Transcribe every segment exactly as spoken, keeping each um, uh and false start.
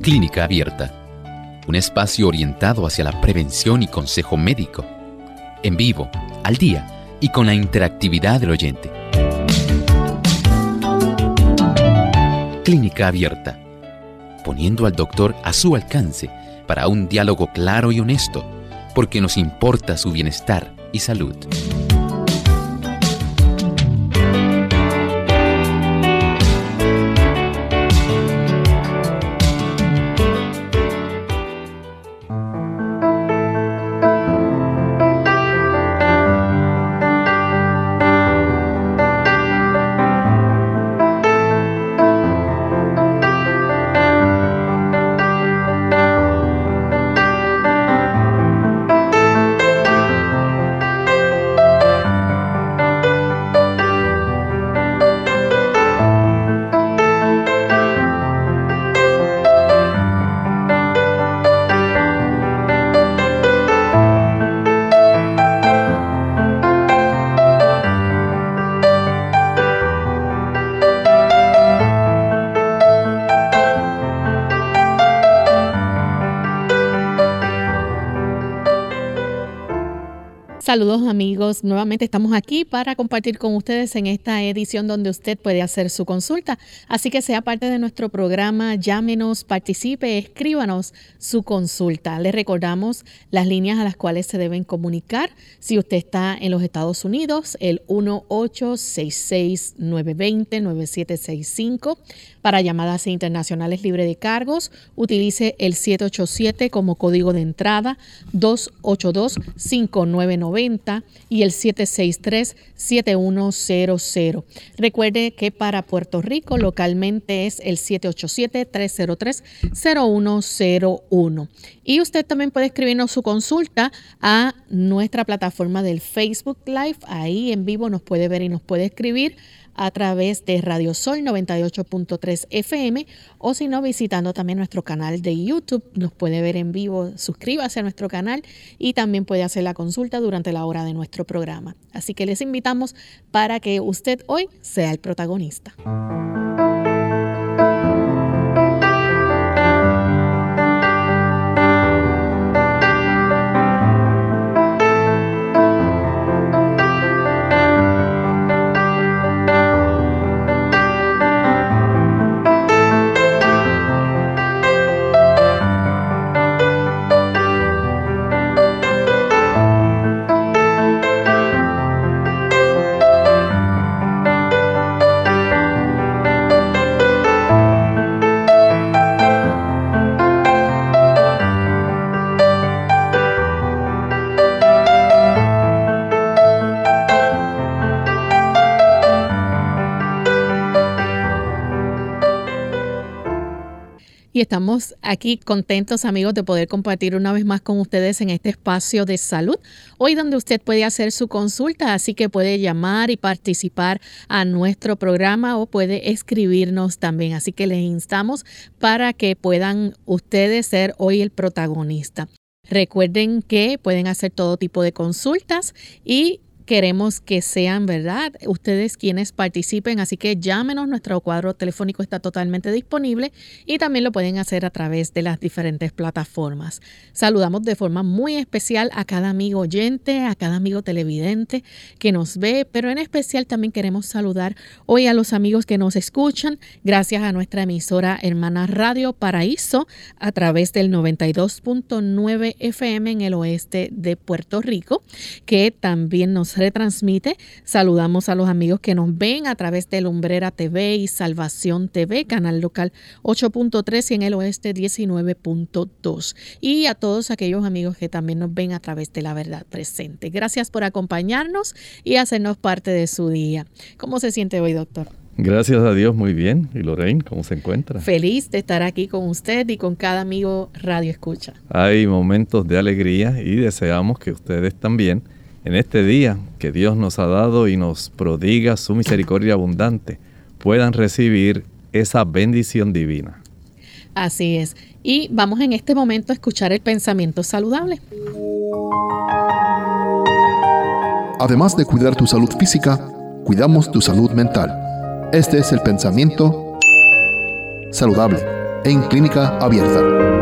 Clínica Abierta, un espacio orientado hacia la prevención y consejo médico, en vivo, al día y con la interactividad del oyente. Clínica Abierta, poniendo al doctor a su alcance para un diálogo claro y honesto, porque nos importa su bienestar y salud. Saludos amigos, nuevamente estamos aquí para compartir con ustedes en esta edición donde usted puede hacer su consulta. Así que sea parte de nuestro programa, llámenos, participe, escríbanos su consulta. Les recordamos las líneas a las cuales se deben comunicar. Si usted está en los Estados Unidos, el uno ocho seis seis nueve dos cero nueve siete seis cinco. Para llamadas internacionales libre de cargos, utilice el siete ocho siete como código de entrada, dos ocho dos cinco nueve nueve cero y el siete seis tres siete uno cero cero. Recuerde que para Puerto Rico localmente es el siete ocho siete tres cero tres cero uno cero uno. Y usted también puede escribirnos su consulta a nuestra plataforma del Facebook Live. Ahí en vivo nos puede ver y nos puede escribir a través de Radio Sol noventa y ocho punto tres F M, o si no, visitando también nuestro canal de YouTube. Nos puede ver en vivo, suscríbase a nuestro canal y también puede hacer la consulta durante la hora de nuestro programa. Así que les invitamos para que usted hoy sea el protagonista. Y estamos aquí contentos, amigos, de poder compartir una vez más con ustedes en este espacio de salud, hoy donde usted puede hacer su consulta, así que puede llamar y participar a nuestro programa o puede escribirnos también. Así que les instamos para que puedan ustedes ser hoy el protagonista. Recuerden que pueden hacer todo tipo de consultas y queremos que sean, ¿verdad?, ustedes quienes participen, así que llámenos, nuestro cuadro telefónico está totalmente disponible y también lo pueden hacer a través de las diferentes plataformas. Saludamos de forma muy especial a cada amigo oyente, a cada amigo televidente que nos ve, pero en especial también queremos saludar hoy a los amigos que nos escuchan gracias a nuestra emisora hermana Radio Paraíso a través del noventa y dos punto nueve F M en el oeste de Puerto Rico, que también nos retransmite. Saludamos a los amigos que nos ven a través de Lumbrera T V y Salvación T V, canal local ocho punto tres y en el oeste diecinueve punto dos. Y a todos aquellos amigos que también nos ven a través de La Verdad Presente. Gracias por acompañarnos y hacernos parte de su día. ¿Cómo se siente hoy, doctor? Gracias a Dios, muy bien. ¿Y Lorraine, cómo se encuentra? Feliz de estar aquí con usted y con cada amigo Radio Escucha. Hay momentos de alegría y deseamos que ustedes también, en este día que Dios nos ha dado y nos prodiga su misericordia abundante, puedan recibir esa bendición divina. Así es. Y vamos en este momento a escuchar el pensamiento saludable. Además de cuidar tu salud física, cuidamos tu salud mental. Este es el pensamiento saludable en Clínica Abierta.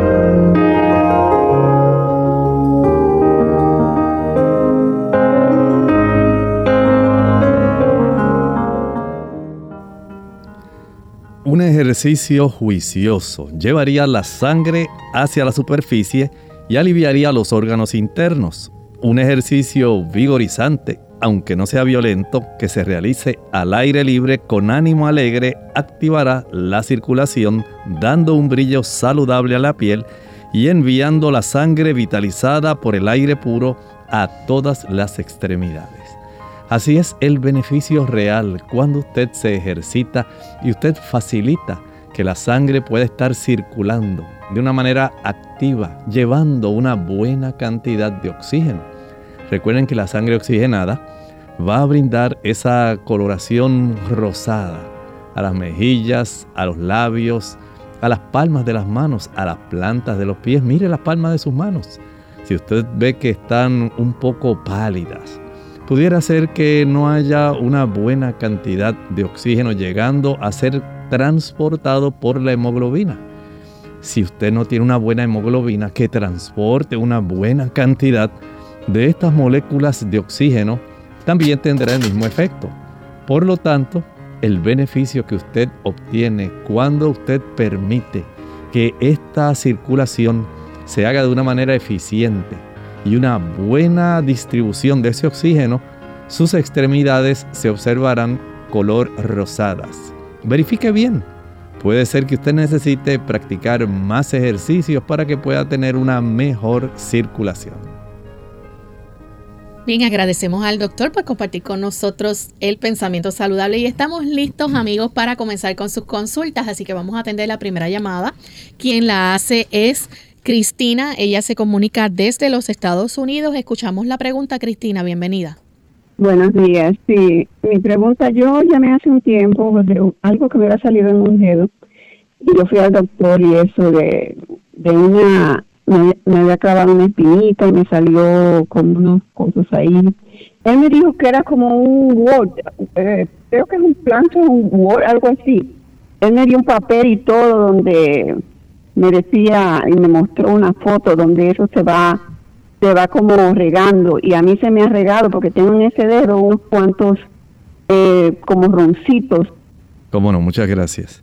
Un ejercicio juicioso llevaría la sangre hacia la superficie y aliviaría los órganos internos. Un ejercicio vigorizante, aunque no sea violento, que se realice al aire libre con ánimo alegre, activará la circulación, dando un brillo saludable a la piel y enviando la sangre vitalizada por el aire puro a todas las extremidades. Así es el beneficio real cuando usted se ejercita y usted facilita que la sangre pueda estar circulando de una manera activa, llevando una buena cantidad de oxígeno. Recuerden que la sangre oxigenada va a brindar esa coloración rosada a las mejillas, a los labios, a las palmas de las manos, a las plantas de los pies. Mire las palmas de sus manos. Si usted ve que están un poco pálidas, pudiera ser que no haya una buena cantidad de oxígeno llegando a ser transportado por la hemoglobina. Si usted no tiene una buena hemoglobina que transporte una buena cantidad de estas moléculas de oxígeno, también tendrá el mismo efecto. Por lo tanto, el beneficio que usted obtiene cuando usted permite que esta circulación se haga de una manera eficiente y una buena distribución de ese oxígeno, sus extremidades se observarán color rosadas. Verifique bien. Puede ser que usted necesite practicar más ejercicios para que pueda tener una mejor circulación. Bien, agradecemos al doctor por compartir con nosotros el pensamiento saludable y estamos listos, amigos, para comenzar con sus consultas, así que vamos a atender la primera llamada. Quien la hace es Cristina, ella se comunica desde los Estados Unidos. Escuchamos la pregunta, Cristina, bienvenida. Buenos días, sí, mi pregunta, yo llamé hace un tiempo de algo que me había salido en un dedo y yo fui al doctor y eso de, de una, me, me había clavado una espinita y me salió como unas cosas ahí. Él me dijo que era como un Word, eh, creo que es un planto, un Word, algo así. Él me dio un papel y todo donde me decía y me mostró una foto donde eso se va se va como regando y a mí se me ha regado porque tengo en ese dedo unos cuantos eh, como roncitos. Cómo no, muchas gracias.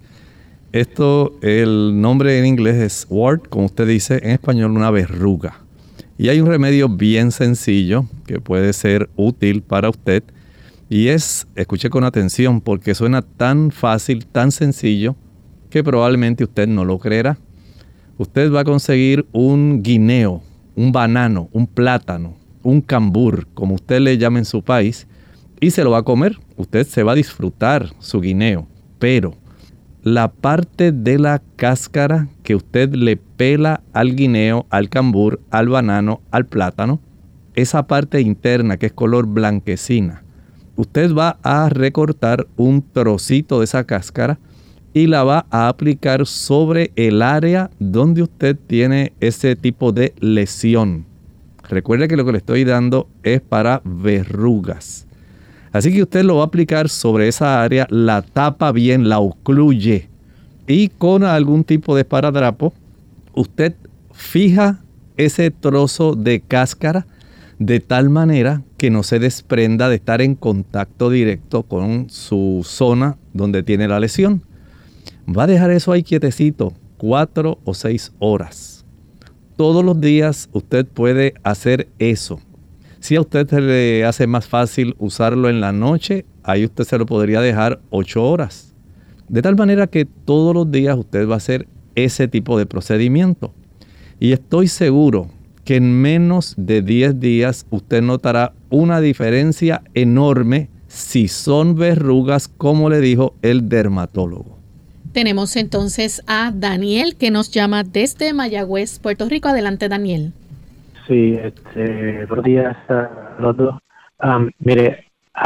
Esto, el nombre en inglés es wart, como usted dice, en español una verruga. Y hay un remedio bien sencillo que puede ser útil para usted y es, escuche con atención porque suena tan fácil, tan sencillo que probablemente usted no lo creerá. Usted va a conseguir un guineo, un banano, un plátano, un cambur, como usted le llama en su país, y se lo va a comer. Usted se va a disfrutar su guineo, pero la parte de la cáscara que usted le pela al guineo, al cambur, al banano, al plátano, esa parte interna que es color blanquecina, usted va a recortar un trocito de esa cáscara y la va a aplicar sobre el área donde usted tiene ese tipo de lesión. Recuerde que lo que le estoy dando es para verrugas. Así que usted lo va a aplicar sobre esa área, la tapa bien, la ocluye y con algún tipo de esparadrapo usted fija ese trozo de cáscara de tal manera que no se desprenda de estar en contacto directo con su zona donde tiene la lesión. Va a dejar eso ahí quietecito, cuatro o seis horas. Todos los días usted puede hacer eso. Si a usted se le hace más fácil usarlo en la noche, ahí usted se lo podría dejar ocho horas. De tal manera que todos los días usted va a hacer ese tipo de procedimiento. Y estoy seguro que en menos de diez días usted notará una diferencia enorme si son verrugas, como le dijo el dermatólogo. Tenemos entonces a Daniel que nos llama desde Mayagüez, Puerto Rico. Adelante, Daniel. Sí, este, buenos días a los dos. Um, mire,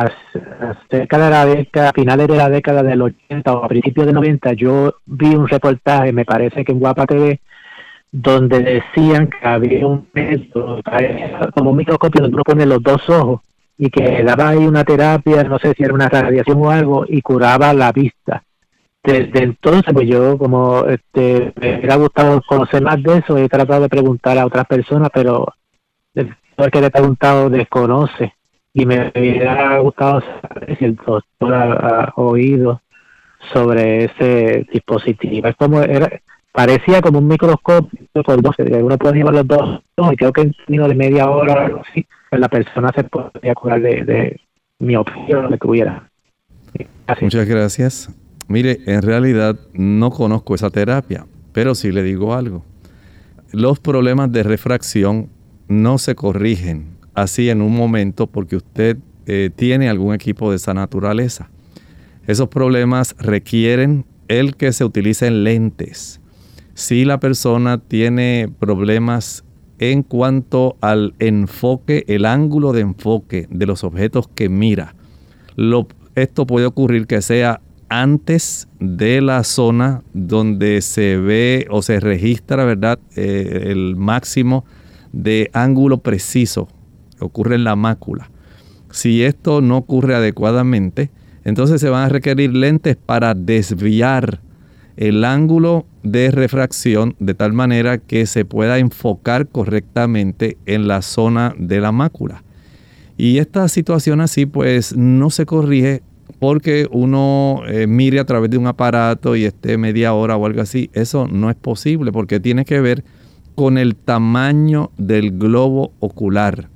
cerca de la década, a finales de la década del ochenta o a principios de noventa, yo vi un reportaje, me parece que en Guapa T V, donde decían que había un método, como un microscopio donde uno pone los dos ojos y que daba ahí una terapia, no sé si era una radiación o algo, y curaba la vista. desde entonces, pues yo como este, me hubiera gustado conocer más de eso, he tratado de preguntar a otras personas, pero el doctor que le he preguntado desconoce. Y me hubiera gustado saber si el doctor ha, ha oído sobre ese dispositivo. Es como era, parecía como un microscopio con dos, uno puede llevar los dos, y creo que en términos de media hora o algo así, pues la persona se podría curar de, de miopía o lo que tuviera. Así. Muchas gracias. Mire, en realidad no conozco esa terapia, pero sí le digo algo. Los problemas de refracción no se corrigen así en un momento porque usted eh, tiene algún equipo de esa naturaleza. Esos problemas requieren el que se utilicen lentes. Si la persona tiene problemas en cuanto al enfoque, el ángulo de enfoque de los objetos que mira, lo, esto puede ocurrir que sea antes de la zona donde se ve o se registra, ¿verdad?, eh, el máximo de ángulo preciso. Ocurre en la mácula. Si esto no ocurre adecuadamente, entonces se van a requerir lentes para desviar el ángulo de refracción de tal manera que se pueda enfocar correctamente en la zona de la mácula. Y esta situación así pues no se corrige porque uno eh, mire a través de un aparato y esté media hora o algo así. Eso no es posible porque tiene que ver con el tamaño del globo ocular.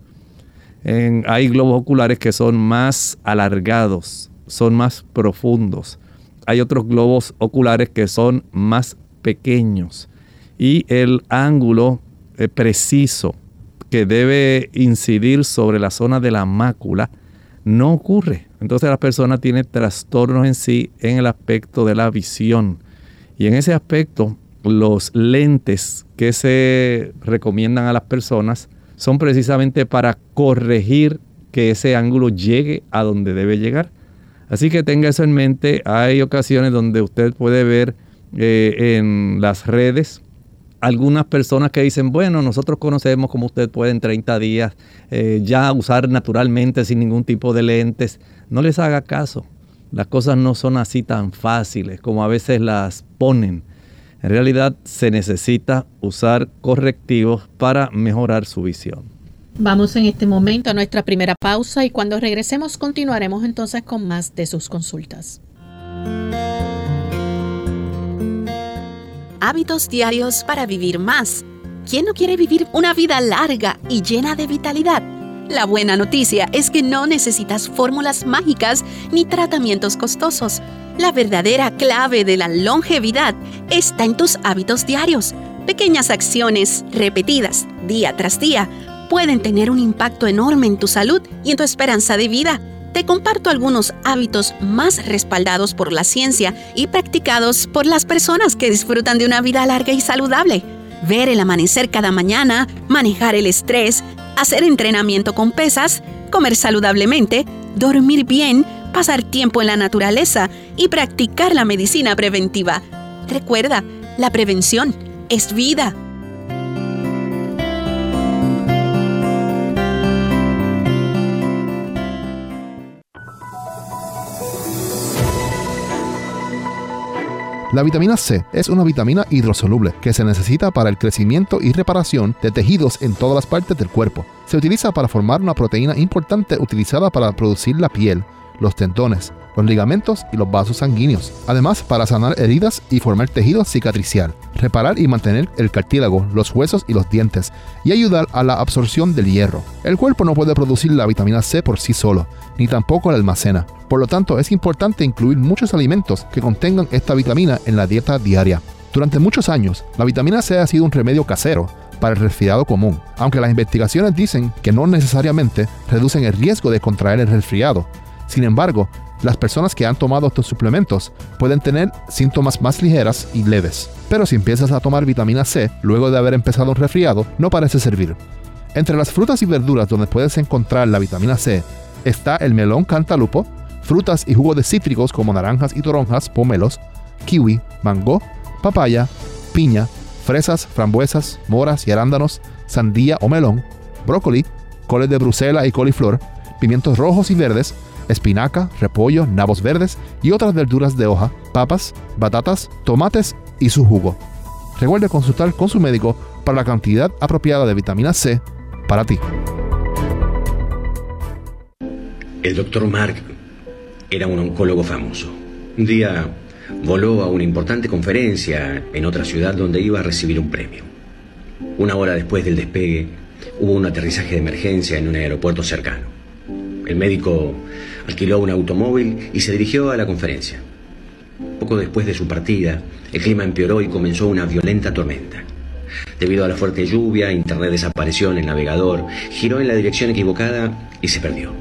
En, hay globos oculares que son más alargados, son más profundos. Hay otros globos oculares que son más pequeños. Y el ángulo eh, preciso que debe incidir sobre la zona de la mácula no ocurre. Entonces la persona tiene trastornos en sí en el aspecto de la visión. Y en ese aspecto, los lentes que se recomiendan a las personas son precisamente para corregir que ese ángulo llegue a donde debe llegar. Así que tenga eso en mente. Hay ocasiones donde usted puede ver eh, en las redes algunas personas que dicen, bueno, nosotros conocemos cómo usted puede en treinta días eh, ya usar naturalmente sin ningún tipo de lentes. No les haga caso. Las cosas no son así tan fáciles como a veces las ponen. En realidad se necesita usar correctivos para mejorar su visión. Vamos en este momento a nuestra primera pausa y cuando regresemos continuaremos entonces con más de sus consultas. Hábitos diarios para vivir más. ¿Quién no quiere vivir una vida larga y llena de vitalidad? La buena noticia es que no necesitas fórmulas mágicas ni tratamientos costosos. La verdadera clave de la longevidad está en tus hábitos diarios. Pequeñas acciones repetidas día tras día pueden tener un impacto enorme en tu salud y en tu esperanza de vida. Te comparto algunos hábitos más respaldados por la ciencia y practicados por las personas que disfrutan de una vida larga y saludable. Ver el amanecer cada mañana, manejar el estrés, hacer entrenamiento con pesas, comer saludablemente, dormir bien, pasar tiempo en la naturaleza y practicar la medicina preventiva. Recuerda, la prevención es vida. La vitamina C es una vitamina hidrosoluble que se necesita para el crecimiento y reparación de tejidos en todas las partes del cuerpo. Se utiliza para formar una proteína importante utilizada para producir la piel, los tendones, los ligamentos y los vasos sanguíneos. Además, para sanar heridas y formar tejido cicatricial, reparar y mantener el cartílago, los huesos y los dientes, y ayudar a la absorción del hierro. El cuerpo no puede producir la vitamina C por sí solo, ni tampoco la almacena. Por lo tanto, es importante incluir muchos alimentos que contengan esta vitamina en la dieta diaria. Durante muchos años, la vitamina C ha sido un remedio casero para el resfriado común, aunque las investigaciones dicen que no necesariamente reducen el riesgo de contraer el resfriado. Sin embargo, las personas que han tomado estos suplementos pueden tener síntomas más ligeras y leves. Pero si empiezas a tomar vitamina C luego de haber empezado un resfriado, no parece servir. Entre las frutas y verduras donde puedes encontrar la vitamina C está el melón cantalupo, frutas y jugos de cítricos como naranjas y toronjas, pomelos, kiwi, mango, papaya, piña, fresas, frambuesas, moras y arándanos, sandía o melón, brócoli, coles de Bruselas y coliflor, pimientos rojos y verdes, espinaca, repollo, nabos verdes y otras verduras de hoja, papas, batatas, tomates y su jugo. Recuerde consultar con su médico para la cantidad apropiada de vitamina C para ti. El doctor Mark era un oncólogo famoso. Un día voló a una importante conferencia en otra ciudad donde iba a recibir un premio. Una hora después del despegue, hubo un aterrizaje de emergencia en un aeropuerto cercano. El médico alquiló un automóvil y se dirigió a la conferencia. Poco después de su partida, el clima empeoró y comenzó una violenta tormenta. Debido a la fuerte lluvia, Internet desapareció en el navegador, giró en la dirección equivocada y se perdió.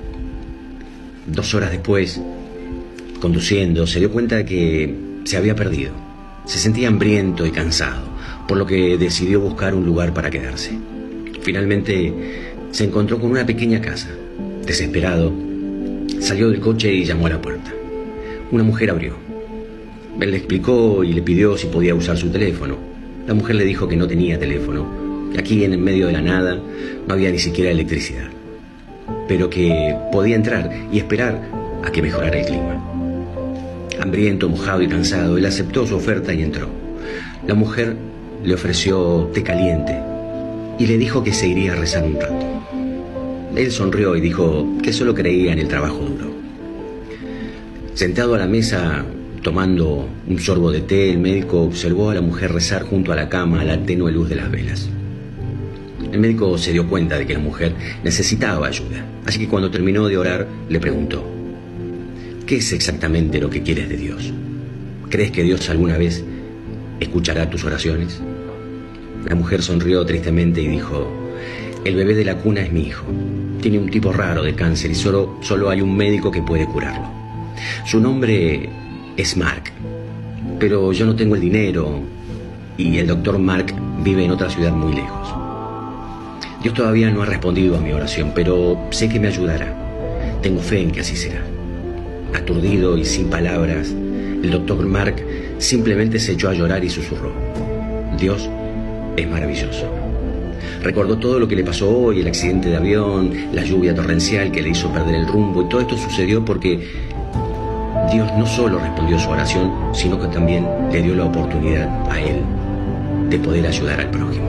Dos horas después, conduciendo, se dio cuenta de que se había perdido. Se sentía hambriento y cansado, por lo que decidió buscar un lugar para quedarse. Finalmente, se encontró con una pequeña casa. Desesperado, salió del coche y llamó a la puerta. Una mujer abrió. Él le explicó y le pidió si podía usar su teléfono. La mujer le dijo que no tenía teléfono, que aquí en el medio de la nada no había ni siquiera electricidad, pero que podía entrar y esperar a que mejorara el clima. Hambriento, mojado y cansado, él aceptó su oferta y entró. La mujer le ofreció té caliente y le dijo que se iría a rezar un rato. Él sonrió y dijo que solo creía en el trabajo duro. Sentado a la mesa, tomando un sorbo de té, el médico observó a la mujer rezar junto a la cama a la tenue luz de las velas. El médico se dio cuenta de que la mujer necesitaba ayuda, así que cuando terminó de orar, le preguntó: ¿qué es exactamente lo que quieres de Dios? ¿Crees que Dios alguna vez escuchará tus oraciones? La mujer sonrió tristemente y dijo: el bebé de la cuna es mi hijo. Tiene un tipo raro de cáncer y solo, solo hay un médico que puede curarlo. Su nombre es Mark, pero yo no tengo el dinero y el doctor Mark vive en otra ciudad muy lejos. Dios todavía no ha respondido a mi oración, pero sé que me ayudará. Tengo fe en que así será. Aturdido y sin palabras, el doctor Mark simplemente se echó a llorar y susurró: Dios es maravilloso. Recordó todo lo que le pasó hoy, el accidente de avión, la lluvia torrencial que le hizo perder el rumbo, y todo esto sucedió porque Dios no solo respondió su oración, sino que también le dio la oportunidad a él de poder ayudar al prójimo.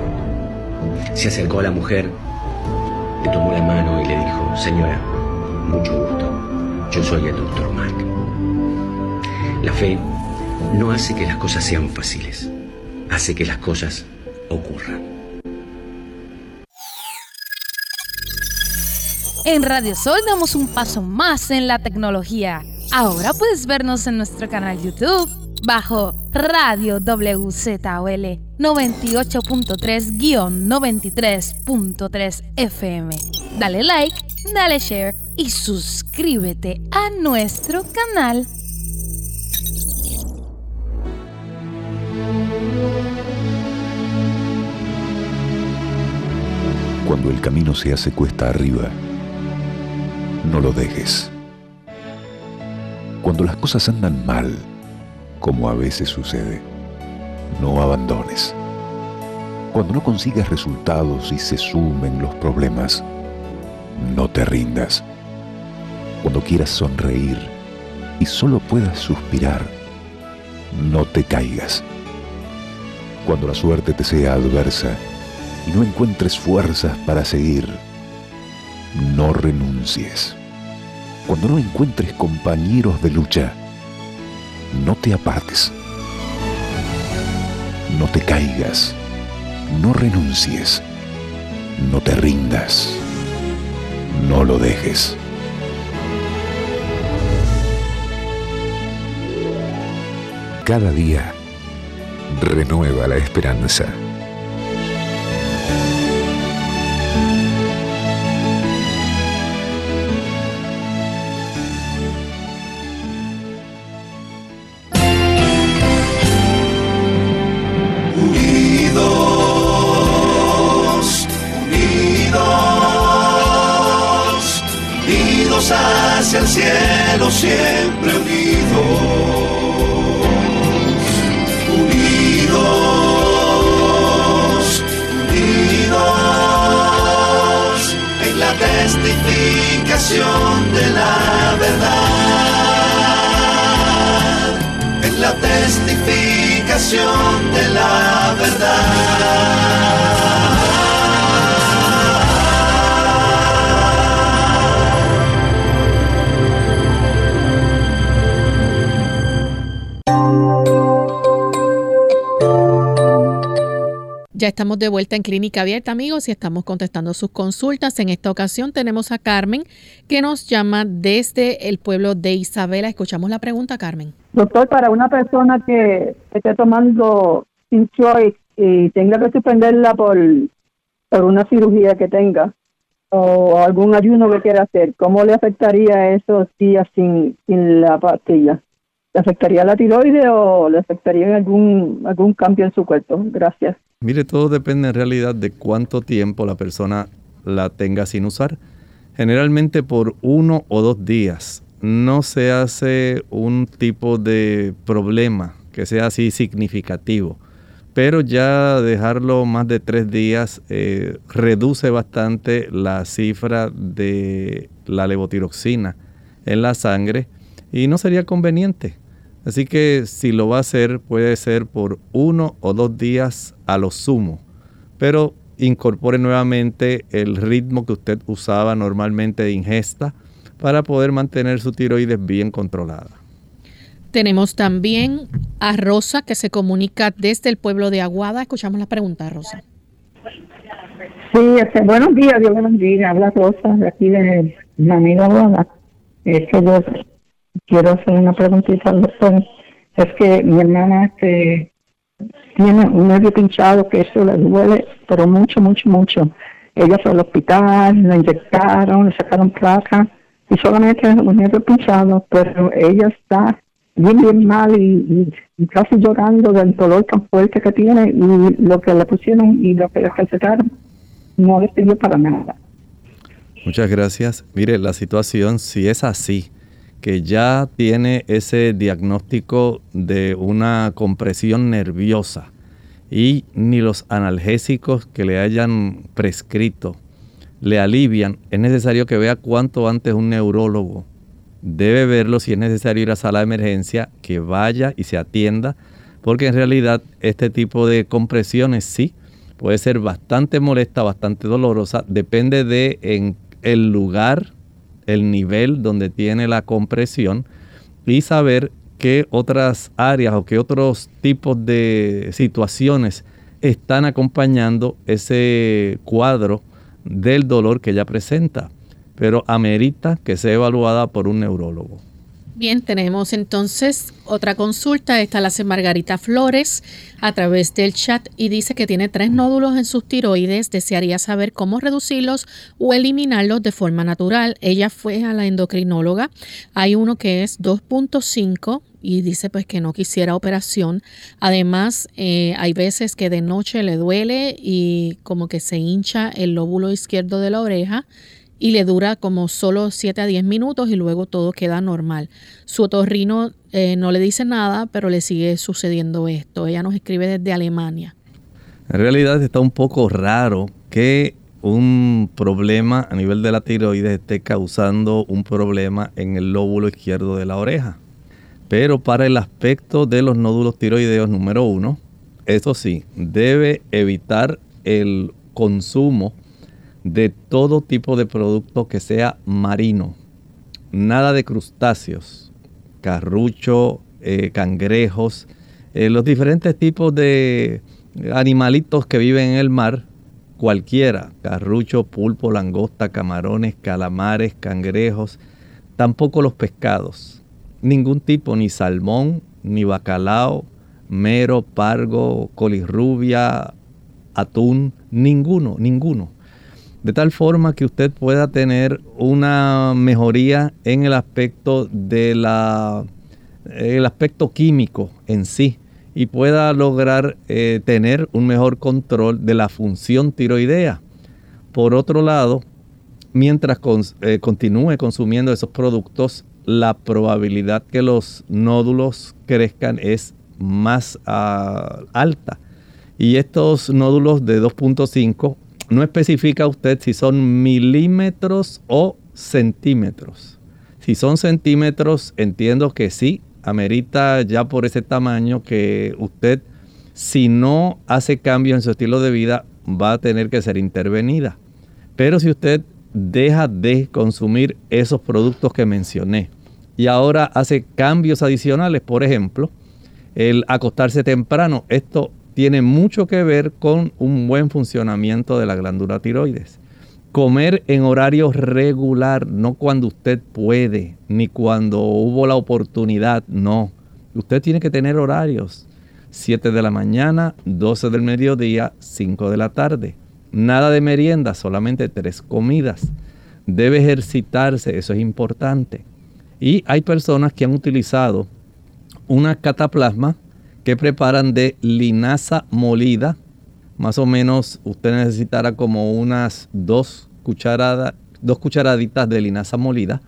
Se acercó a la mujer, le tomó la mano y le dijo: señora, mucho gusto, yo soy el doctor Mark. La fe no hace que las cosas sean fáciles, hace que las cosas ocurran. En Radio Sol damos un paso más en la tecnología. Ahora puedes vernos en nuestro canal YouTube bajo Radio W Z O L noventa y ocho punto tres guión noventa y tres punto tres F M. Dale like, dale share y suscríbete a nuestro canal. Cuando el camino se hace cuesta arriba, no lo dejes. Cuando las cosas andan mal, como a veces sucede, no abandones. Cuando no consigas resultados y se sumen los problemas, no te rindas. Cuando quieras sonreír y solo puedas suspirar, no te caigas. Cuando la suerte te sea adversa y no encuentres fuerzas para seguir, no renuncies. Cuando no encuentres compañeros de lucha, no te apartes. No te caigas, no renuncies, no te rindas, no lo dejes. Cada día renueva la esperanza. Hacia el cielo, siempre unidos, unidos, unidos en la testificación de la verdad, es la testificación de la verdad. Ya estamos de vuelta en Clínica Abierta, amigos, y estamos contestando sus consultas. En esta ocasión tenemos a Carmen, que nos llama desde el pueblo de Isabela. Escuchamos la pregunta, Carmen. Doctor, para una persona que esté tomando Synthroid y tenga que suspenderla por, por una cirugía que tenga o algún ayuno que quiera hacer, ¿cómo le afectaría esos días sin, sin la pastilla? ¿Le afectaría la tiroides o le afectaría algún, algún cambio en su cuerpo? Gracias. Mire, todo depende en realidad de cuánto tiempo la persona la tenga sin usar. Generalmente por uno o dos días no se hace un tipo de problema que sea así significativo. Pero ya dejarlo más de tres días eh, reduce bastante la cifra de la levotiroxina en la sangre y no sería conveniente. Así que si lo va a hacer, puede ser por uno o dos días a lo sumo. Pero incorpore nuevamente el ritmo que usted usaba normalmente de ingesta para poder mantener su tiroides bien controlada. Tenemos también a Rosa, que se comunica desde el pueblo de Aguada. Escuchamos la pregunta, Rosa. Sí, este, buenos días, Dios me bendiga. Habla Rosa, de aquí de mi amiga Aguada. Es que yo quiero hacer una preguntita al doctor. Es que mi hermana este, tiene un nervio pinchado que eso le duele, pero mucho, mucho, mucho. Ella fue al hospital, la inyectaron, le sacaron placa y solamente un nervio pinchado, pero ella está bien, bien mal y, y, y casi llorando del dolor tan fuerte que tiene y lo que le pusieron y lo que le recetaron no le sirvió para nada. Muchas gracias. Mire, la situación, si es así, que ya tiene ese diagnóstico de una compresión nerviosa y ni los analgésicos que le hayan prescrito le alivian, es necesario que vea cuanto antes un neurólogo. Debe verlo, si es necesario ir a sala de emergencia, que vaya y se atienda, porque en realidad este tipo de compresiones sí puede ser bastante molesta, bastante dolorosa, depende de en el lugar, el nivel donde tiene la compresión y saber qué otras áreas o qué otros tipos de situaciones están acompañando ese cuadro del dolor que ella presenta. Pero amerita que sea evaluada por un neurólogo. Bien, tenemos entonces otra consulta. Esta la hace Margarita Flores a través del chat y dice que tiene tres nódulos en sus tiroides. Desearía saber cómo reducirlos o eliminarlos de forma natural. Ella fue a la endocrinóloga. Hay uno que es dos punto cinco y dice pues que no quisiera operación. Además, eh, hay veces que de noche le duele y como que se hincha el lóbulo izquierdo de la oreja. Y le dura como solo siete a diez minutos y luego todo queda normal. Su otorrino eh, no le dice nada, pero le sigue sucediendo esto. Ella nos escribe desde Alemania. En realidad está un poco raro que un problema a nivel de la tiroides esté causando un problema en el lóbulo izquierdo de la oreja. Pero para el aspecto de los nódulos tiroideos, número uno, eso sí, debe evitar el consumo de todo tipo de producto que sea marino. Nada de crustáceos, carrucho, eh, cangrejos, eh, los diferentes tipos de animalitos que viven en el mar, cualquiera, carrucho, pulpo, langosta, camarones, calamares, cangrejos, tampoco los pescados, ningún tipo, ni salmón, ni bacalao, mero, pargo, colirrubia, atún, ninguno, ninguno. De tal forma que usted pueda tener una mejoría en el aspecto de la, el aspecto químico en sí y pueda lograr eh, tener un mejor control de la función tiroidea. Por otro lado, mientras con, eh, continúe consumiendo esos productos, la probabilidad que los nódulos crezcan es más uh, alta. Y estos nódulos de dos punto cinco no especifica usted si son milímetros o centímetros. Si son centímetros, entiendo que sí, amerita ya por ese tamaño que usted, si no hace cambio en su estilo de vida, va a tener que ser intervenida. Pero si usted deja de consumir esos productos que mencioné y ahora hace cambios adicionales, por ejemplo, el acostarse temprano, esto tiene mucho que ver con un buen funcionamiento de la glándula tiroides. Comer en horario regular, no cuando usted puede, ni cuando hubo la oportunidad, no. Usted tiene que tener horarios. siete de la mañana, doce del mediodía, cinco de la tarde. Nada de merienda, solamente tres comidas. Debe ejercitarse, eso es importante. Y hay personas que han utilizado una cataplasma que preparan de linaza molida. Más o menos usted necesitará como unas dos cucharadas, dos cucharaditas de linaza molida.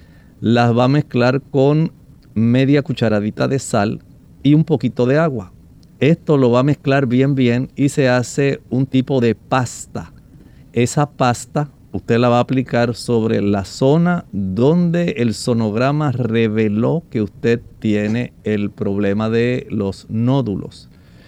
Las va a mezclar con media cucharadita de sal y un poquito de agua. Esto lo va a mezclar bien bien y se hace un tipo de pasta. Esa pasta usted la va a aplicar sobre la zona donde el sonograma reveló que usted tiene el problema de los nódulos.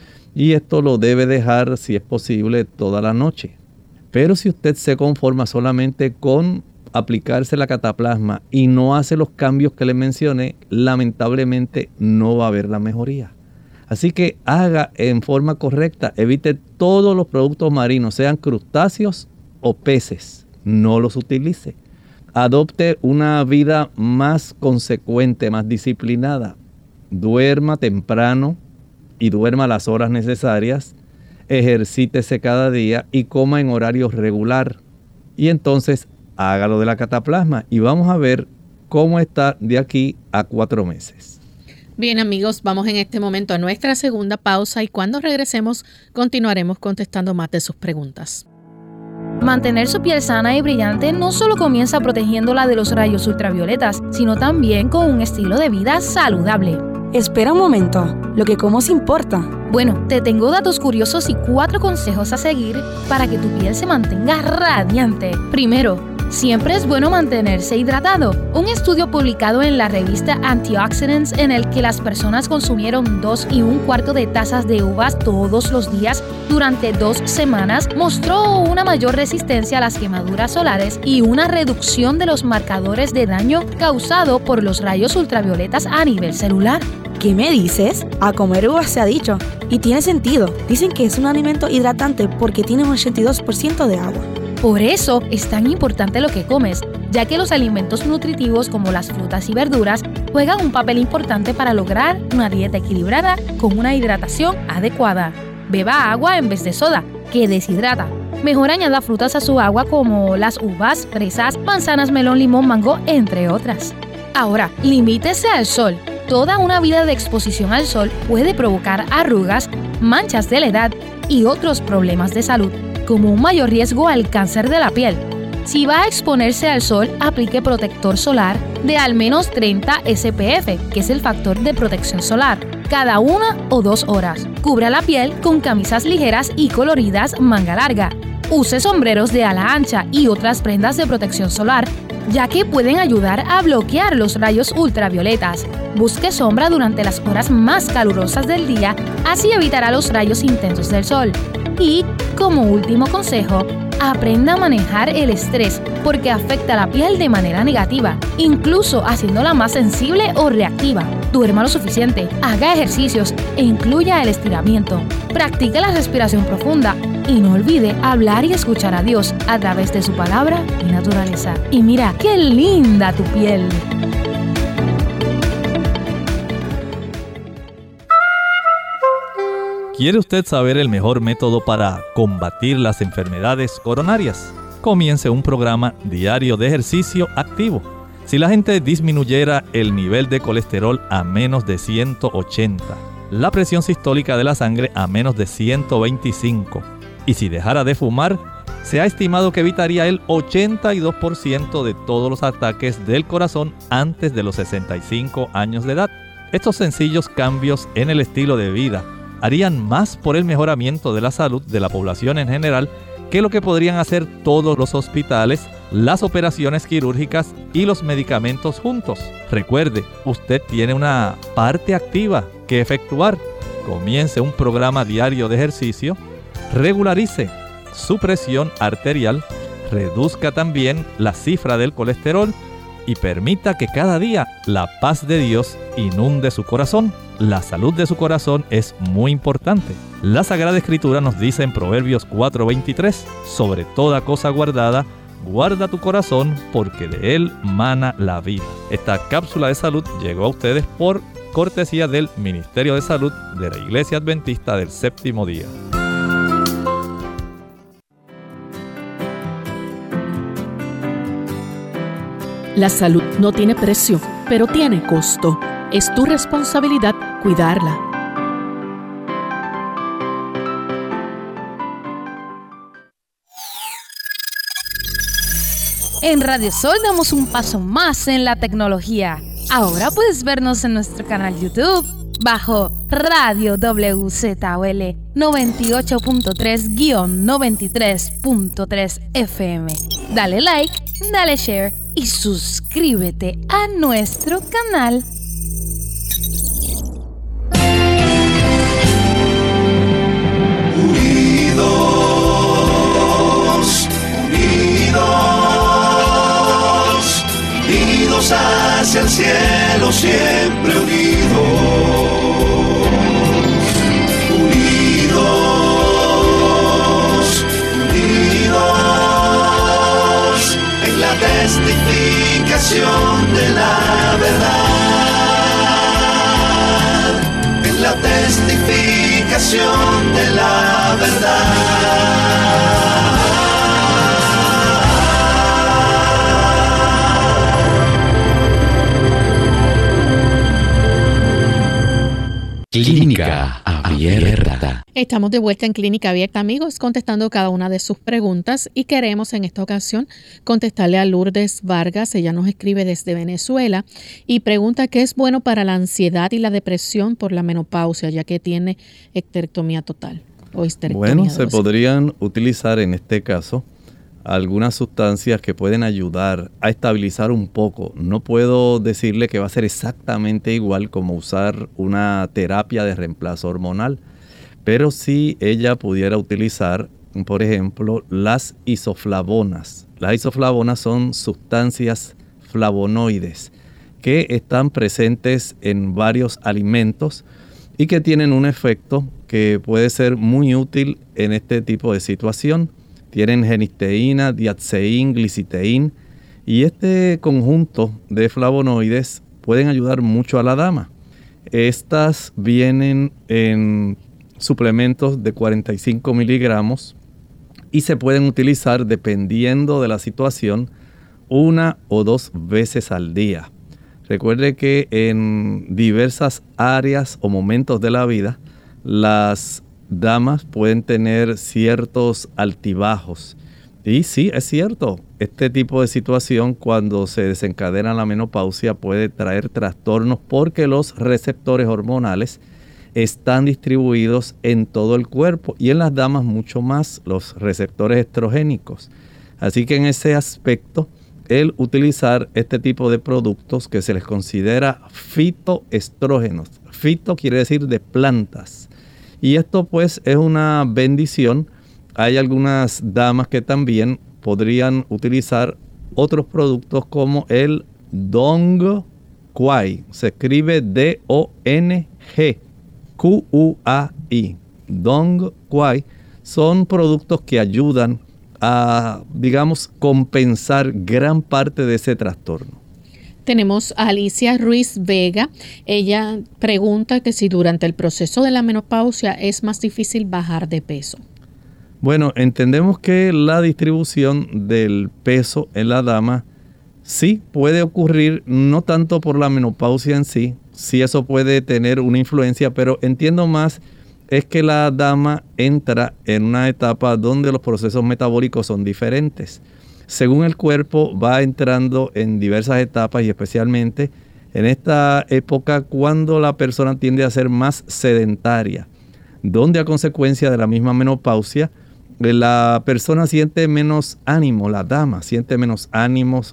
Y esto lo debe dejar, si es posible, toda la noche. Pero si usted se conforma solamente con aplicarse la cataplasma y no hace los cambios que le mencioné, lamentablemente no va a haber la mejoría. Así que haga en forma correcta, evite todos los productos marinos, sean crustáceos o peces. No los utilice. Adopte una vida más consecuente, más disciplinada. Duerma temprano y duerma las horas necesarias. Ejercítese cada día y coma en horario regular. Y entonces hágalo de la cataplasma y vamos a ver cómo está de aquí a cuatro meses. Bien, amigos, vamos en este momento a nuestra segunda pausa y cuando regresemos continuaremos contestando más de sus preguntas. Mantener su piel sana y brillante no solo comienza protegiéndola de los rayos ultravioletas, sino también con un estilo de vida saludable. Espera un momento, lo que como sí importa. Bueno, te tengo datos curiosos y cuatro consejos a seguir para que tu piel se mantenga radiante. Primero, siempre es bueno mantenerse hidratado. Un estudio publicado en la revista Antioxidants en el que las personas consumieron dos y un cuarto de tazas de uvas todos los días durante dos semanas mostró una mayor resistencia a las quemaduras solares y una reducción de los marcadores de daño causado por los rayos ultravioletas a nivel celular. ¿Qué me dices? A comer uvas se ha dicho. Y tiene sentido. Dicen que es un alimento hidratante porque tiene un ochenta y dos por ciento de agua. Por eso es tan importante lo que comes, ya que los alimentos nutritivos como las frutas y verduras juegan un papel importante para lograr una dieta equilibrada con una hidratación adecuada. Beba agua en vez de soda, que deshidrata. Mejor añada frutas a su agua como las uvas, fresas, manzanas, melón, limón, mango, entre otras. Ahora, limítese al sol. Toda una vida de exposición al sol puede provocar arrugas, manchas de la edad y otros problemas de salud, como un mayor riesgo al cáncer de la piel. Si va a exponerse al sol, aplique protector solar de al menos treinta S P F, que es el factor de protección solar, cada una o dos horas. Cubra la piel con camisas ligeras y coloridas manga larga. Use sombreros de ala ancha y otras prendas de protección solar, ya que pueden ayudar a bloquear los rayos ultravioletas. Busque sombra durante las horas más calurosas del día, así evitará los rayos intensos del sol. Y, como último consejo, aprenda a manejar el estrés porque afecta a la piel de manera negativa, incluso haciéndola más sensible o reactiva. Duerma lo suficiente, haga ejercicios e incluya el estiramiento. Practique la respiración profunda y no olvide hablar y escuchar a Dios a través de su palabra y naturaleza. Y mira, qué linda tu piel. ¿Quiere usted saber el mejor método para combatir las enfermedades coronarias? Comience un programa diario de ejercicio activo. Si la gente disminuyera el nivel de colesterol a menos de ciento ochenta, la presión sistólica de la sangre a menos de ciento veinticinco, y si dejara de fumar, se ha estimado que evitaría el ochenta y dos por ciento de todos los ataques del corazón antes de los sesenta y cinco años de edad. Estos sencillos cambios en el estilo de vida harían más por el mejoramiento de la salud de la población en general que lo que podrían hacer todos los hospitales, las operaciones quirúrgicas y los medicamentos juntos. Recuerde, usted tiene una parte activa que efectuar. Comience un programa diario de ejercicio, regularice su presión arterial, reduzca también la cifra del colesterol y permita que cada día la paz de Dios inunde su corazón. La salud de su corazón es muy importante. La Sagrada Escritura nos dice en Proverbios cuatro veintitrés, sobre toda cosa guardada, guarda tu corazón porque de él mana la vida. Esta cápsula de salud llegó a ustedes por cortesía del Ministerio de Salud de la Iglesia Adventista del Séptimo Día. La salud no tiene precio, pero tiene costo. Es tu responsabilidad cuidarla. En Radio Sol damos un paso más en la tecnología. Ahora puedes vernos en nuestro canal YouTube bajo Radio W Z O L noventa y ocho punto tres guión noventa y tres punto tres F M. Dale like, dale share y suscríbete a nuestro canal. Unidos, unidos, unidos hacia el cielo, siempre unidos, unidos, unidos, en la testificación de la verdad, en la testificación de la verdad. Clínica Abierta. Estamos de vuelta en Clínica Abierta, amigos, contestando cada una de sus preguntas y queremos en esta ocasión contestarle a Lourdes Vargas. Ella nos escribe desde Venezuela y pregunta qué es bueno para la ansiedad y la depresión por la menopausia, ya que tiene esterectomía total o histerectomía. Bueno, se podrían utilizar en este caso algunas sustancias que pueden ayudar a estabilizar un poco. No puedo decirle que va a ser exactamente igual como usar una terapia de reemplazo hormonal, pero sí ella pudiera utilizar, por ejemplo, las isoflavonas. Las isoflavonas son sustancias flavonoides que están presentes en varios alimentos y que tienen un efecto que puede ser muy útil en este tipo de situación. Tienen genisteína, diazeín, gliciteín, y este conjunto de flavonoides pueden ayudar mucho a la dama. Estas vienen en suplementos de cuarenta y cinco miligramos y se pueden utilizar, dependiendo de la situación, una o dos veces al día. Recuerde que en diversas áreas o momentos de la vida, las damas pueden tener ciertos altibajos. Y sí, es cierto, este tipo de situación cuando se desencadena la menopausia puede traer trastornos porque los receptores hormonales están distribuidos en todo el cuerpo y en las damas mucho más los receptores estrogénicos. Así que en ese aspecto, el utilizar este tipo de productos que se les considera fitoestrógenos. Fito quiere decir de plantas. Y esto pues es una bendición. Hay algunas damas que también podrían utilizar otros productos como el Dong Quai. Se escribe D O N G Q U A I. Dong Quai son productos que ayudan a, digamos, compensar gran parte de ese trastorno. Tenemos a Alicia Ruiz Vega. Ella pregunta que si durante el proceso de la menopausia es más difícil bajar de peso. Bueno, entendemos que la distribución del peso en la dama sí puede ocurrir, no tanto por la menopausia en sí, sí eso puede tener una influencia, pero entiendo más es que la dama entra en una etapa donde los procesos metabólicos son diferentes. Según el cuerpo va entrando en diversas etapas y especialmente en esta época cuando la persona tiende a ser más sedentaria, donde a consecuencia de la misma menopausia la persona siente menos ánimo, la dama siente menos ánimos,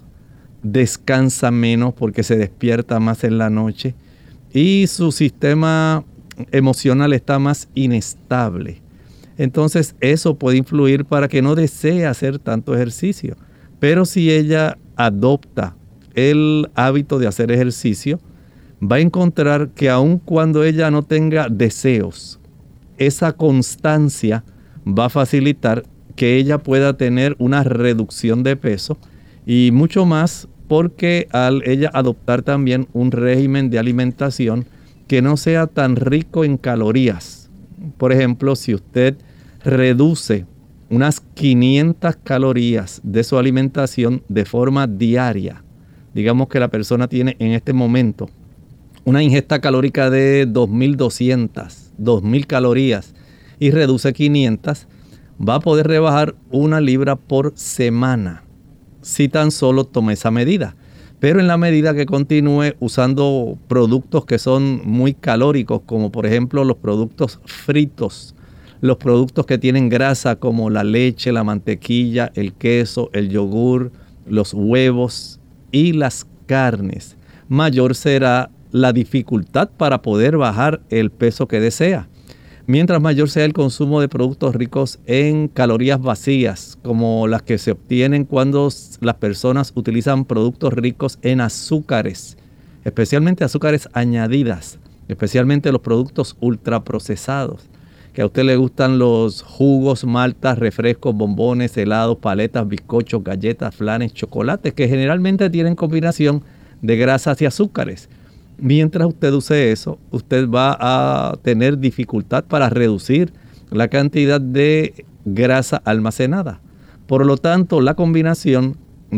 descansa menos porque se despierta más en la noche y su sistema emocional está más inestable. Entonces eso puede influir para que no desee hacer tanto ejercicio. Pero si ella adopta el hábito de hacer ejercicio, va a encontrar que aun cuando ella no tenga deseos, esa constancia va a facilitar que ella pueda tener una reducción de peso y mucho más porque al ella adoptar también un régimen de alimentación que no sea tan rico en calorías. Por ejemplo, si usted reduce unas quinientas calorías de su alimentación de forma diaria, digamos que la persona tiene en este momento una ingesta calórica de dos mil doscientas, dos mil calorías y reduce quinientas, va a poder rebajar una libra por semana si tan solo toma esa medida. Pero en la medida que continúe usando productos que son muy calóricos, como por ejemplo los productos fritos, los productos que tienen grasa como la leche, la mantequilla, el queso, el yogur, los huevos y las carnes, mayor será la dificultad para poder bajar el peso que desea. Mientras mayor sea el consumo de productos ricos en calorías vacías, como las que se obtienen cuando las personas utilizan productos ricos en azúcares, especialmente azúcares añadidas, especialmente los productos ultraprocesados, que a usted le gustan los jugos, maltas, refrescos, bombones, helados, paletas, bizcochos, galletas, flanes, chocolates, que generalmente tienen combinación de grasas y azúcares. Mientras usted use eso, usted va a tener dificultad para reducir la cantidad de grasa almacenada. Por lo tanto, la combinación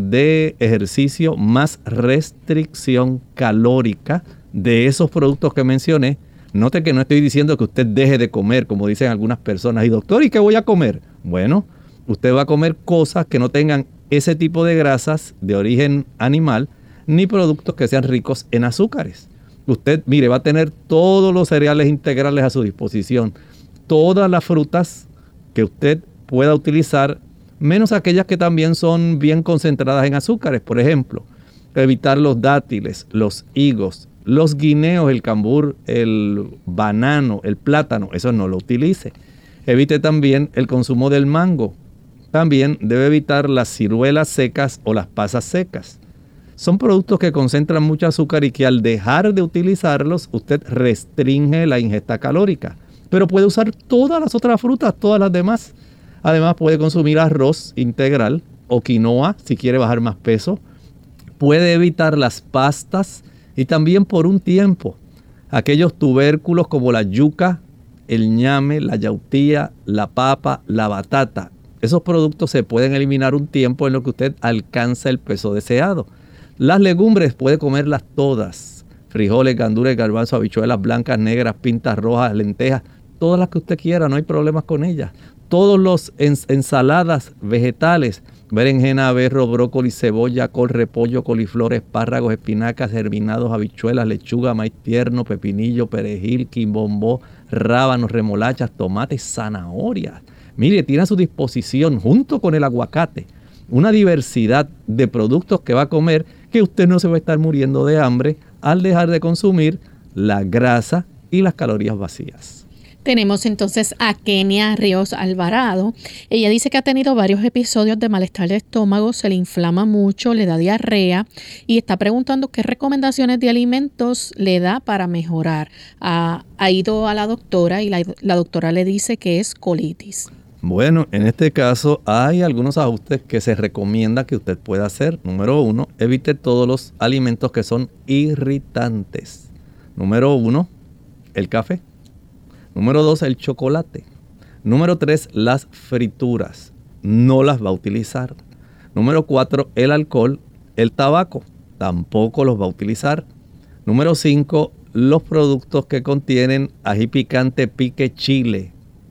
de ejercicio más restricción calórica de esos productos que mencioné, note que no estoy diciendo que usted deje de comer, como dicen algunas personas. Y doctor, ¿y qué voy a comer? Bueno, usted va a comer cosas que no tengan ese tipo de grasas de origen animal, ni productos que sean ricos en azúcares. Usted, mire, va a tener todos los cereales integrales a su disposición, todas las frutas que usted pueda utilizar, menos aquellas que también son bien concentradas en azúcares. Por ejemplo, evitar los dátiles, los higos, los guineos, el cambur, el banano, el plátano, eso no lo utilice. Evite también el consumo del mango. También debe evitar las ciruelas secas o las pasas secas. Son productos que concentran mucho azúcar y que al dejar de utilizarlos, usted restringe la ingesta calórica. Pero puede usar todas las otras frutas, todas las demás. Además, puede consumir arroz integral o quinoa si quiere bajar más peso. Puede evitar las pastas y también por un tiempo aquellos tubérculos como la yuca, el ñame, la yautía, la papa, la batata. Esos productos se pueden eliminar un tiempo en lo que usted alcanza el peso deseado. Las legumbres puede comerlas todas. Frijoles, gandules, garbanzos, habichuelas blancas, negras, pintas rojas, lentejas. Todas las que usted quiera, no hay problemas con ellas. Todos los ens- ensaladas vegetales. Berenjena, berro, brócoli, cebolla, col, repollo, coliflor, espárragos, espinacas, germinados, habichuelas, lechuga, maíz tierno, pepinillo, perejil, quimbombó, rábanos, remolachas, tomates, zanahorias. Mire, tiene a su disposición, junto con el aguacate, una diversidad de productos que va a comer que usted no se va a estar muriendo de hambre al dejar de consumir la grasa y las calorías vacías. Tenemos entonces a Kenia Ríos Alvarado. Ella dice que ha tenido varios episodios de malestar de estómago, se le inflama mucho, le da diarrea y está preguntando qué recomendaciones de alimentos le da para mejorar. Ha, ha ido a la doctora y la, la doctora le dice que es colitis. Bueno, en este caso hay algunos ajustes que se recomienda que usted pueda hacer. Número uno, evite todos los alimentos que son irritantes. Número uno, el café. Número dos, el chocolate. Número tres, las frituras. No las va a utilizar. Número cuatro, el alcohol, el tabaco. Tampoco los va a utilizar. Número cinco, los productos que contienen ají picante, pique, chile.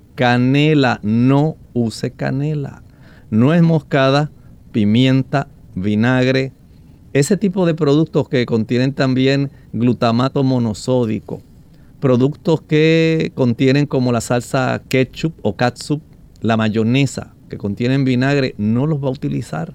Canela, no use canela. Nuez moscada, pimienta, vinagre. Ese tipo de productos que contienen también glutamato monosódico. Productos que contienen como la salsa ketchup o catsup, la mayonesa que contienen vinagre, no los va a utilizar.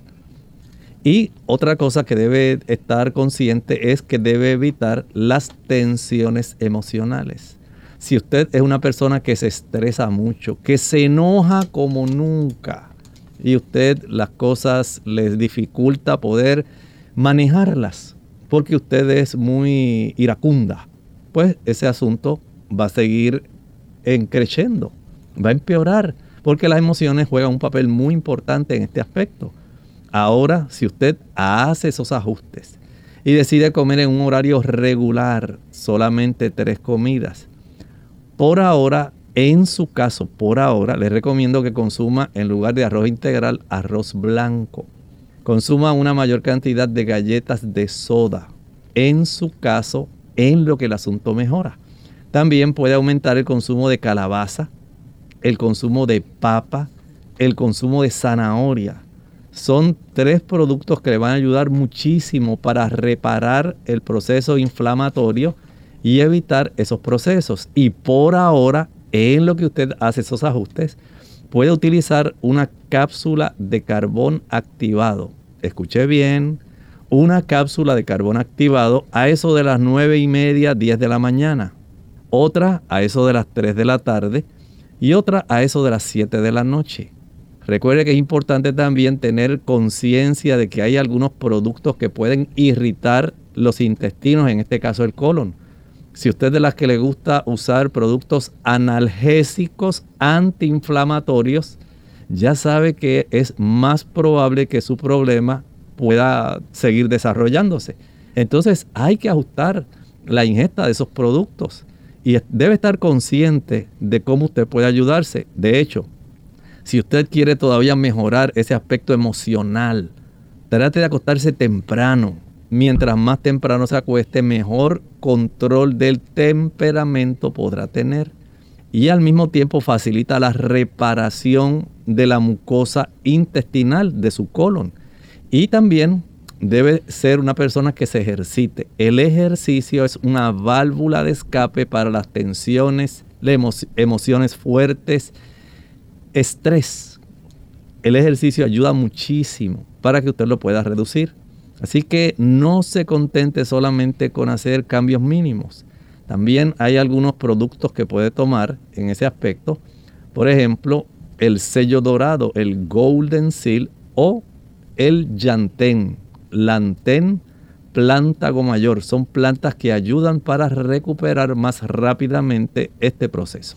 Y otra cosa que debe estar consciente es que debe evitar las tensiones emocionales. Si usted es una persona que se estresa mucho, que se enoja como nunca, y usted las cosas les dificulta poder manejarlas, porque usted es muy iracunda, pues ese asunto va a seguir creciendo, va a empeorar, porque las emociones juegan un papel muy importante en este aspecto. Ahora, si usted hace esos ajustes y decide comer en un horario regular, solamente tres comidas, por ahora, en su caso, por ahora, le recomiendo que consuma en lugar de arroz integral, arroz blanco. Consuma una mayor cantidad de galletas de soda. En su caso, en lo que el asunto mejora. También puede aumentar el consumo de calabaza, el consumo de papa, el consumo de zanahoria. Son tres productos que le van a ayudar muchísimo para reparar el proceso inflamatorio y evitar esos procesos. Y por ahora, en lo que usted hace esos ajustes, puede utilizar una cápsula de carbón activado. Escuche bien, una cápsula de carbón activado a eso de las nueve y media, diez de la mañana. Otra a eso de las tres de la tarde y otra a eso de las siete de la noche. Recuerde que es importante también tener conciencia de que hay algunos productos que pueden irritar los intestinos, en este caso el colon. Si usted es de las que le gusta usar productos analgésicos antiinflamatorios, ya sabe que es más probable que su problema pueda seguir desarrollándose. Entonces hay que ajustar la ingesta de esos productos y debe estar consciente de cómo usted puede ayudarse. De hecho, si usted quiere todavía mejorar ese aspecto emocional, trate de acostarse temprano. Mientras más temprano se acueste, mejor control del temperamento podrá tener. Y al mismo tiempo facilita la reparación de la mucosa intestinal de su colon. Y también debe ser una persona que se ejercite. El ejercicio es una válvula de escape para las tensiones, las emo- emociones fuertes, estrés. El ejercicio ayuda muchísimo para que usted lo pueda reducir. Así que no se contente solamente con hacer cambios mínimos. También hay algunos productos que puede tomar en ese aspecto. Por ejemplo, el sello dorado, el Golden Seal o el Yantén, Lantén, plántago mayor. Son plantas que ayudan para recuperar más rápidamente este proceso.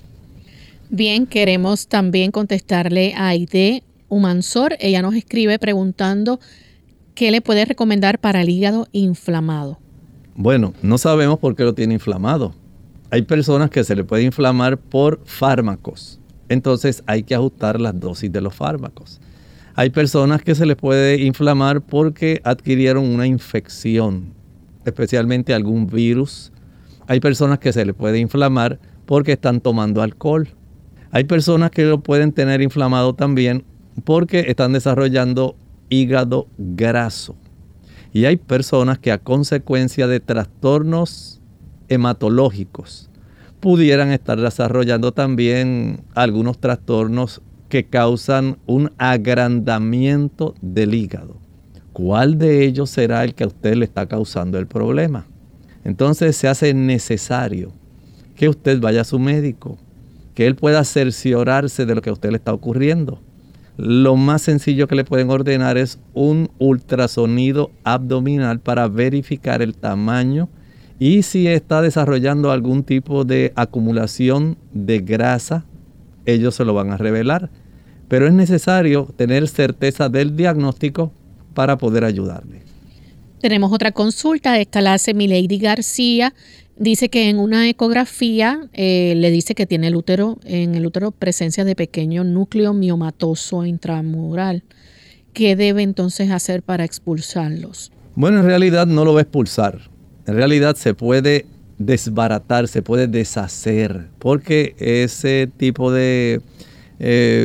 Bien, queremos también contestarle a Aide Humansor. Ella nos escribe preguntando qué le puede recomendar para el hígado inflamado. Bueno, no sabemos por qué lo tiene inflamado. Hay personas que se le puede inflamar por fármacos. Entonces hay que ajustar las dosis de los fármacos. Hay personas que se les puede inflamar porque adquirieron una infección, especialmente algún virus. Hay personas que se les puede inflamar porque están tomando alcohol. Hay personas que lo pueden tener inflamado también porque están desarrollando hígado graso. Y hay personas que a consecuencia de trastornos hematológicos pudieran estar desarrollando también algunos trastornos que causan un agrandamiento del hígado. ¿Cuál de ellos será el que a usted le está causando el problema? Entonces se hace necesario que usted vaya a su médico, que él pueda cerciorarse de lo que a usted le está ocurriendo. Lo más sencillo que le pueden ordenar es un ultrasonido abdominal para verificar el tamaño y si está desarrollando algún tipo de acumulación de grasa, ellos se lo van a revelar. Pero es necesario tener certeza del diagnóstico para poder ayudarle. Tenemos otra consulta. Esta la hace Milady García. Dice que en una ecografía eh, le dice que tiene el útero, en el útero presencia de pequeño núcleo miomatoso intramural. ¿Qué debe entonces hacer para expulsarlos? Bueno, en realidad no lo va a expulsar. En realidad se puede desbaratar, se puede deshacer, porque ese tipo de eh,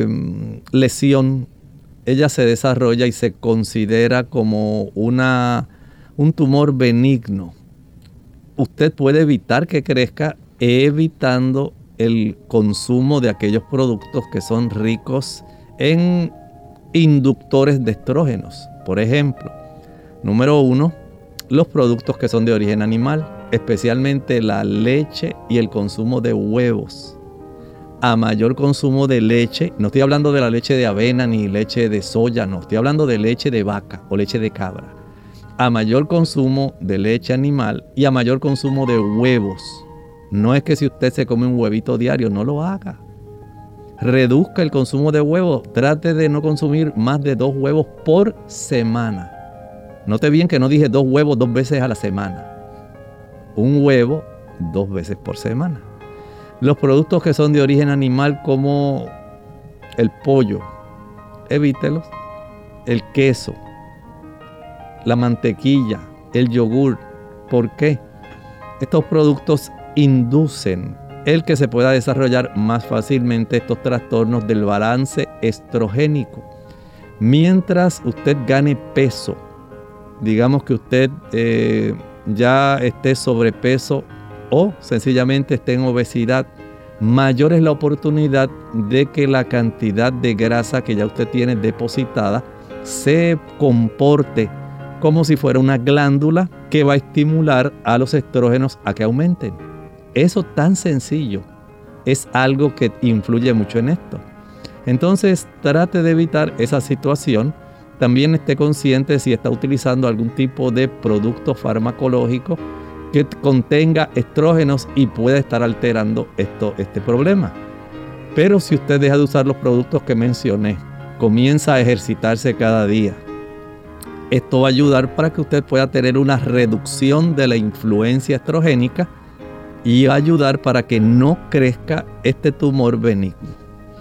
lesión, ella se desarrolla y se considera como una, un tumor benigno. Usted puede evitar que crezca evitando el consumo de aquellos productos que son ricos en inductores de estrógenos. Por ejemplo, número uno, los productos que son de origen animal, especialmente la leche y el consumo de huevos. A mayor consumo de leche, no estoy hablando de la leche de avena ni leche de soya, no, estoy hablando de leche de vaca o leche de cabra. A mayor consumo de leche animal y a mayor consumo de huevos. No es que si usted se come un huevito diario, no lo haga. Reduzca el consumo de huevos. Trate de no consumir más de dos huevos por semana. Note bien que no dije dos huevos dos veces a la semana. Un huevo dos veces por semana. Los productos que son de origen animal como el pollo, evítelos. El queso, la mantequilla, el yogur. ¿Por qué? Estos productos inducen el que se pueda desarrollar más fácilmente estos trastornos del balance estrogénico. Mientras usted gane peso, digamos que usted eh, ya esté sobrepeso o sencillamente esté en obesidad, mayor es la oportunidad de que la cantidad de grasa que ya usted tiene depositada se comporte como si fuera una glándula que va a estimular a los estrógenos a que aumenten. Eso tan sencillo es algo que influye mucho en esto. Entonces trate de evitar esa situación. También esté consciente si está utilizando algún tipo de producto farmacológico que contenga estrógenos y pueda estar alterando esto, este problema. Pero si usted deja de usar los productos que mencioné, comienza a ejercitarse cada día, esto va a ayudar para que usted pueda tener una reducción de la influencia estrogénica y va a ayudar para que no crezca este tumor benigno.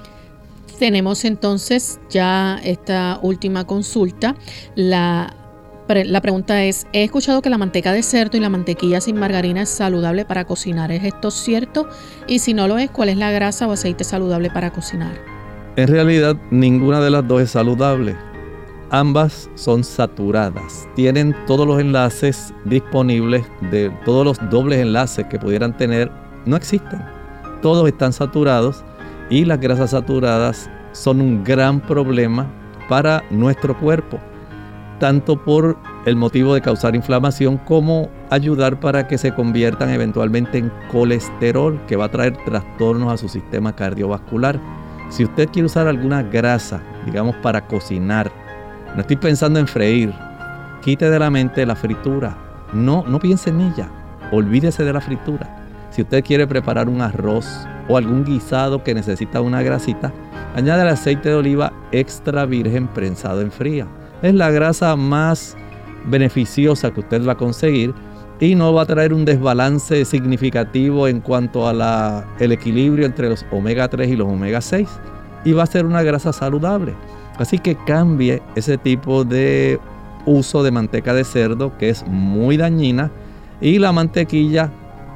Tenemos entonces ya esta última consulta. La La pregunta es, he escuchado que la manteca de cerdo y la mantequilla sin margarina es saludable para cocinar. ¿Es esto cierto? Y si no lo es, ¿cuál es la grasa o aceite saludable para cocinar? En realidad, ninguna de las dos es saludable. Ambas son saturadas. Tienen todos los enlaces disponibles, de todos los dobles enlaces que pudieran tener, no existen. Todos están saturados y las grasas saturadas son un gran problema para nuestro cuerpo, tanto por el motivo de causar inflamación como ayudar para que se conviertan eventualmente en colesterol, que va a traer trastornos a su sistema cardiovascular. Si usted quiere usar alguna grasa, digamos para cocinar, no estoy pensando en freír, quite de la mente la fritura. No, no piense en ella, olvídese de la fritura. Si usted quiere preparar un arroz o algún guisado que necesita una grasita, añade el aceite de oliva extra virgen prensado en fría. Es la grasa más beneficiosa que usted va a conseguir y no va a traer un desbalance significativo en cuanto a la, el equilibrio entre los omega tres y los omega seis, y va a ser una grasa saludable. Así que cambie ese tipo de uso de manteca de cerdo, que es muy dañina, y la mantequilla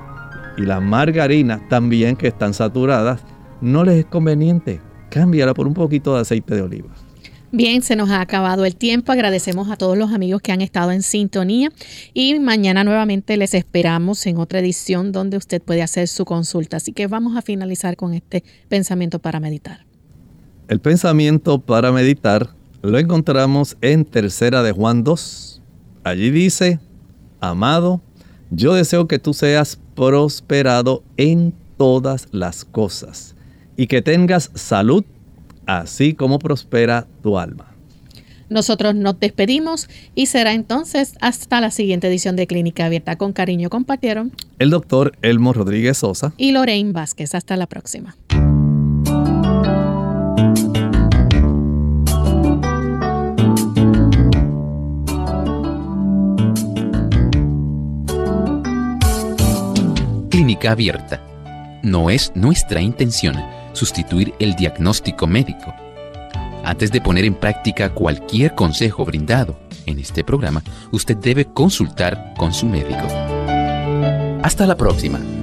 y la margarina también, que están saturadas, no les es conveniente. Cámbiala por un poquito de aceite de oliva. Bien, se nos ha acabado el tiempo. Agradecemos a todos los amigos que han estado en sintonía y mañana nuevamente les esperamos en otra edición donde usted puede hacer su consulta. Así que vamos a finalizar con este pensamiento para meditar. El pensamiento para meditar lo encontramos en Tercera de Juan dos. Allí dice: amado, yo deseo que tú seas prosperado en todas las cosas y que tengas salud, así como prospera tu alma. Nosotros nos despedimos y será entonces hasta la siguiente edición de Clínica Abierta. Con cariño compartieron el doctor Elmo Rodríguez Sosa y Lorraine Vázquez. Hasta la próxima. Clínica Abierta. No es nuestra intención sustituir el diagnóstico médico. Antes de poner en práctica cualquier consejo brindado en este programa, usted debe consultar con su médico. Hasta la próxima.